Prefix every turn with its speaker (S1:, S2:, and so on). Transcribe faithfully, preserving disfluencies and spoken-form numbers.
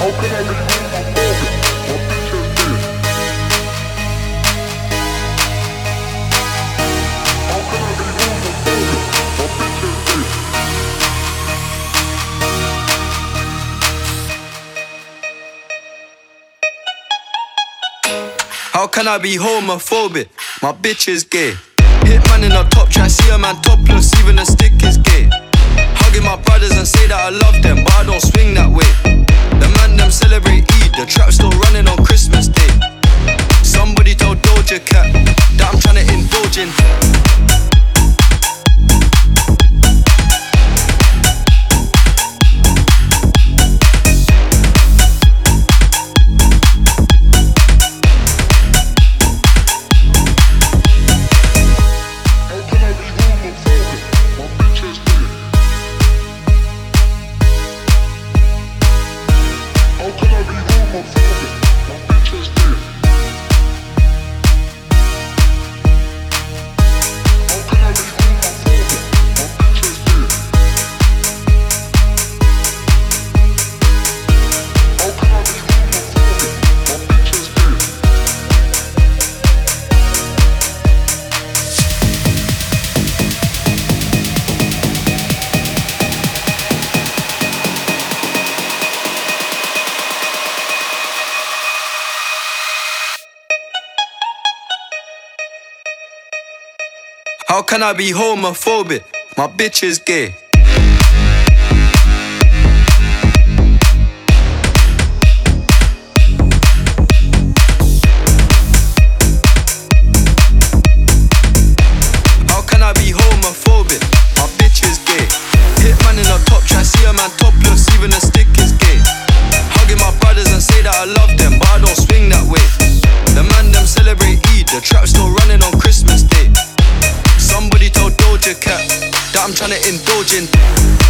S1: How can I be homophobic? My bitch is gay. Hitman in the top, try see a man topless, even a stick is gay. Hugging my brothers and say that I love them, but I don't swing that way. The man them celebrate Eid, the trap still running on Christmas Day. Somebody told Doja Cat that I'm tryna indulge in. How can I be homophobic? My bitch is gay. How can I be homophobic? My bitch is gay. Hitman in the top, try see a man topless, even a stick is gay. Hugging my brothers and say that I love them, but I don't swing that way. The man them celebrate Eid, the trap still running on Christmas Day. Somebody told Doja Cat that I'm tryna indulge in.